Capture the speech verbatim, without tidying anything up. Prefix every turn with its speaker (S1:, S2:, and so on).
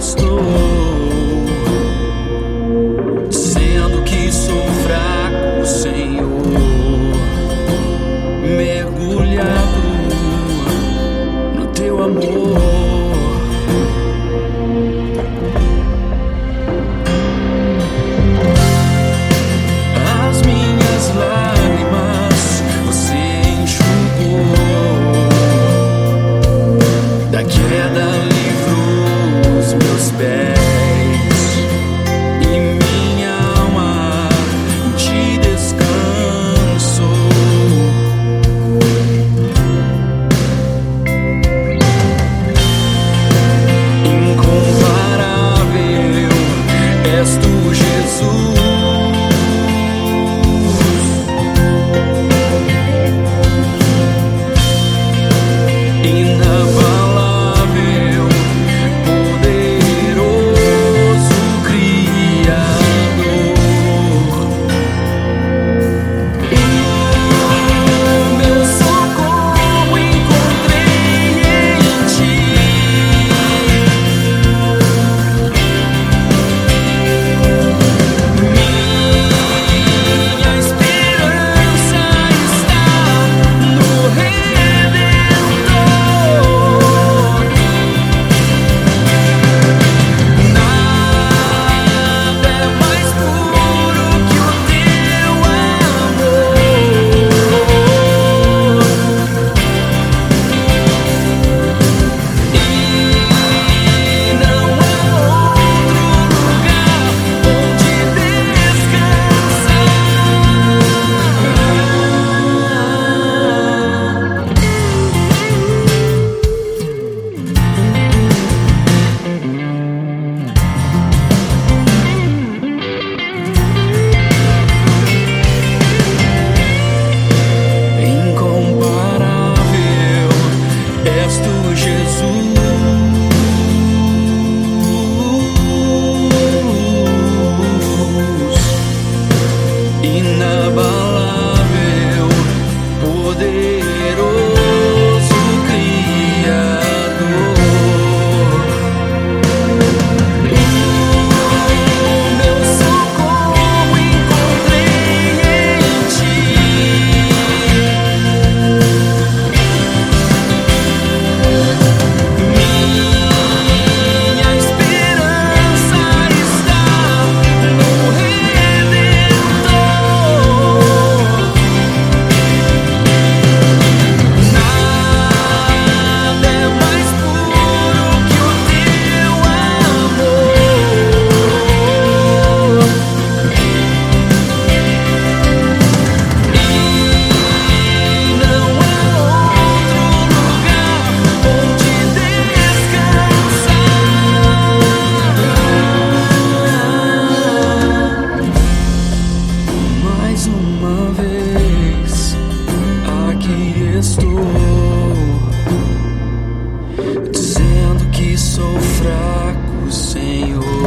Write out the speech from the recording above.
S1: estou, dizendo que sou fraco, Senhor, mergulhado no teu amor. As minhas lágrimas você enxugou, da queda livrou os meus pés, e minha alma em ti descansou. Incomparável és tu, Jesus. Inabalável, poderoso Criador. O meu socorro encontrei em ti. Minha esperança está no estou dizendo que sou fraco, Senhor.